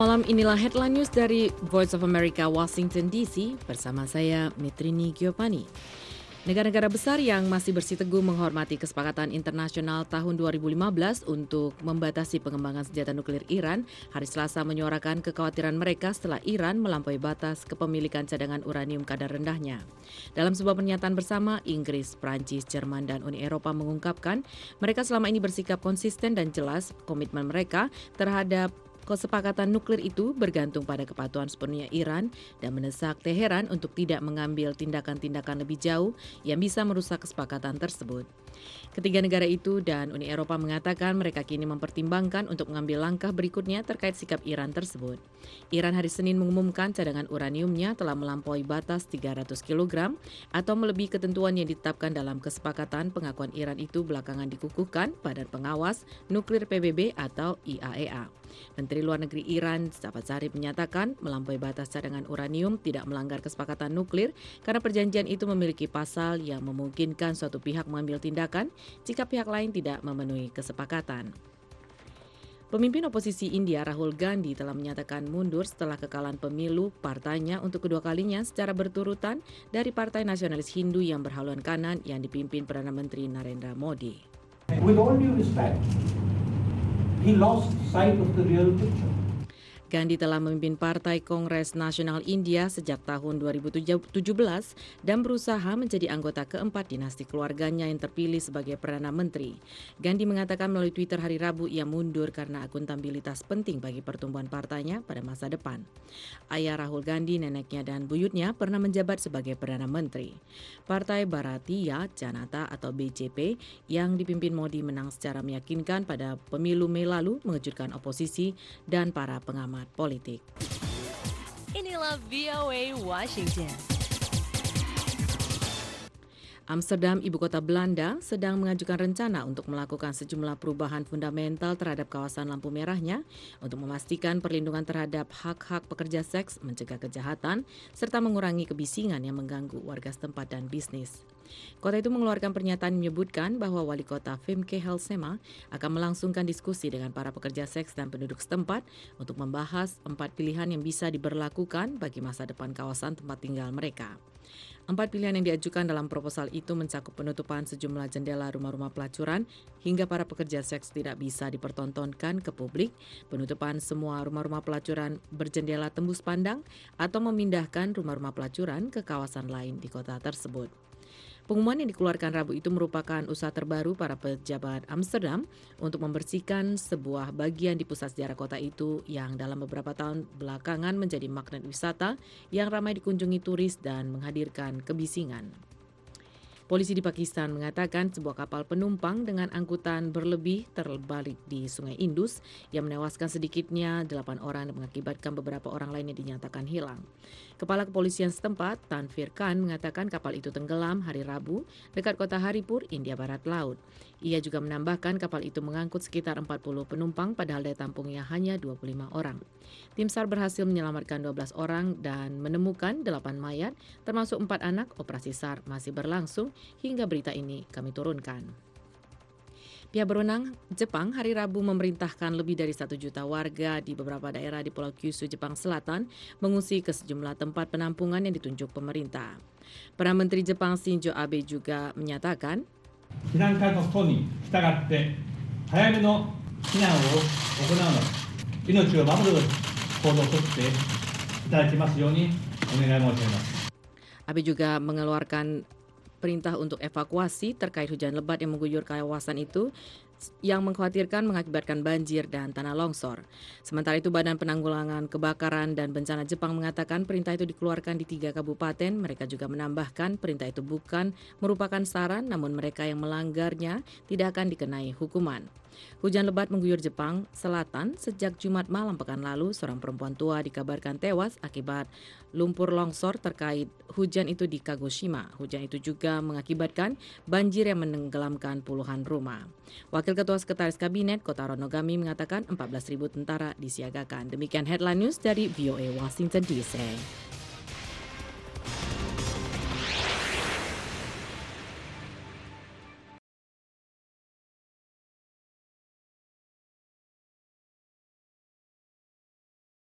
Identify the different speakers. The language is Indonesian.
Speaker 1: Malam inilah headline news dari Voice of America Washington DC bersama saya Mitrini Giovanni. Negara-negara besar yang masih bersiteguh menghormati kesepakatan internasional tahun 2015 untuk membatasi pengembangan senjata nuklir Iran, hari Selasa menyuarakan kekhawatiran mereka setelah Iran melampaui batas kepemilikan cadangan uranium kadar rendahnya. Dalam sebuah pernyataan bersama, Inggris, Prancis, Jerman, dan Uni Eropa mengungkapkan mereka selama ini bersikap konsisten dan jelas komitmen mereka terhadap kesepakatan nuklir itu bergantung pada kepatuhan sepenuhnya Iran dan mendesak Teheran untuk tidak mengambil tindakan-tindakan lebih jauh yang bisa merusak kesepakatan tersebut. Ketiga negara itu dan Uni Eropa mengatakan mereka kini mempertimbangkan untuk mengambil langkah berikutnya terkait sikap Iran tersebut. Iran hari Senin mengumumkan cadangan uraniumnya telah melampaui batas 300 kg atau melebihi ketentuan yang ditetapkan dalam kesepakatan. Pengakuan Iran itu belakangan dikukuhkan Badan Pengawas Nuklir PBB atau IAEA. Menteri Luar Negeri Iran, Javad Zarif, menyatakan melampaui batas cadangan uranium tidak melanggar kesepakatan nuklir karena perjanjian itu memiliki pasal yang memungkinkan suatu pihak mengambil tindakan jika pihak lain tidak memenuhi kesepakatan. Pemimpin oposisi India Rahul Gandhi telah menyatakan mundur setelah kekalahan pemilu partainya untuk kedua kalinya secara berturutan dari Partai Nasionalis Hindu yang berhaluan kanan yang dipimpin Perdana Menteri Narendra Modi.
Speaker 2: With all due respect, he lost sight of the real picture.
Speaker 1: Gandhi telah memimpin Partai Kongres Nasional India sejak tahun 2017 dan berusaha menjadi anggota keempat dinasti keluarganya yang terpilih sebagai Perdana Menteri. Gandhi mengatakan melalui Twitter hari Rabu ia mundur karena akuntabilitas penting bagi pertumbuhan partainya pada masa depan. Ayah Rahul Gandhi, neneknya dan buyutnya pernah menjabat sebagai Perdana Menteri. Partai Bharatiya Janata atau BJP yang dipimpin Modi menang secara meyakinkan pada pemilu Mei lalu mengejutkan oposisi dan para pengamat politik.
Speaker 3: Inilah VOA Washington.
Speaker 1: Amsterdam, ibu kota Belanda, sedang mengajukan rencana untuk melakukan sejumlah perubahan fundamental terhadap kawasan lampu merahnya untuk memastikan perlindungan terhadap hak-hak pekerja seks, mencegah kejahatan, serta mengurangi kebisingan yang mengganggu warga setempat dan bisnis. Kota itu mengeluarkan pernyataan yang menyebutkan bahwa wali kota Femke Halsema akan melangsungkan diskusi dengan para pekerja seks dan penduduk setempat untuk membahas 4 pilihan yang bisa diberlakukan bagi masa depan kawasan tempat tinggal mereka. 4 pilihan yang diajukan dalam proposal itu mencakup penutupan sejumlah jendela rumah-rumah pelacuran hingga para pekerja seks tidak bisa dipertontonkan ke publik, penutupan semua rumah-rumah pelacuran berjendela tembus pandang, atau memindahkan rumah-rumah pelacuran ke kawasan lain di kota tersebut. Pengumuman yang dikeluarkan Rabu itu merupakan usaha terbaru para pejabat Amsterdam untuk membersihkan sebuah bagian di pusat sejarah kota itu yang dalam beberapa tahun belakangan menjadi magnet wisata yang ramai dikunjungi turis dan menghadirkan kebisingan. Polisi di Pakistan mengatakan sebuah kapal penumpang dengan angkutan berlebih terbalik di Sungai Indus yang menewaskan sedikitnya 8 orang dan mengakibatkan beberapa orang lain yang dinyatakan hilang. Kepala kepolisian setempat, Tanvir Khan, mengatakan kapal itu tenggelam hari Rabu dekat kota Haripur, India Barat Laut. Ia juga menambahkan kapal itu mengangkut sekitar 40 penumpang padahal daya tampungnya hanya 25 orang. Tim SAR berhasil menyelamatkan 12 orang dan menemukan 8 mayat, termasuk 4 anak. Operasi SAR masih berlangsung hingga berita ini kami turunkan. Pihak berwenang Jepang hari Rabu memerintahkan lebih dari 1 juta warga di beberapa daerah di Pulau Kyushu, Jepang Selatan mengungsi ke sejumlah tempat penampungan yang ditunjuk pemerintah. Perdana Menteri Jepang Shinzo Abe juga menyatakan,
Speaker 2: 避難勧告等に従って早めの避難を行うなど命を守る行動をとっていただきますようにお願い申し上げます。
Speaker 1: Abe juga mengeluarkan perintah untuk evakuasi terkait hujan lebat yang mengguyur kawasan itu yang mengkhawatirkan mengakibatkan banjir dan tanah longsor. Sementara itu, Badan Penanggulangan Kebakaran dan Bencana Jepang mengatakan perintah itu dikeluarkan di 3 kabupaten. Mereka juga menambahkan perintah itu bukan merupakan saran, namun mereka yang melanggarnya tidak akan dikenai hukuman. Hujan lebat mengguyur Jepang Selatan sejak Jumat malam pekan lalu. Seorang perempuan tua dikabarkan tewas akibat lumpur longsor terkait hujan itu di Kagoshima. Hujan itu juga mengakibatkan banjir yang menenggelamkan puluhan rumah. Wakil Ketua Sekretaris Kabinet Kotaro Nogami mengatakan 14.000 tentara disiagakan. Demikian headline news dari VOA Washington DC.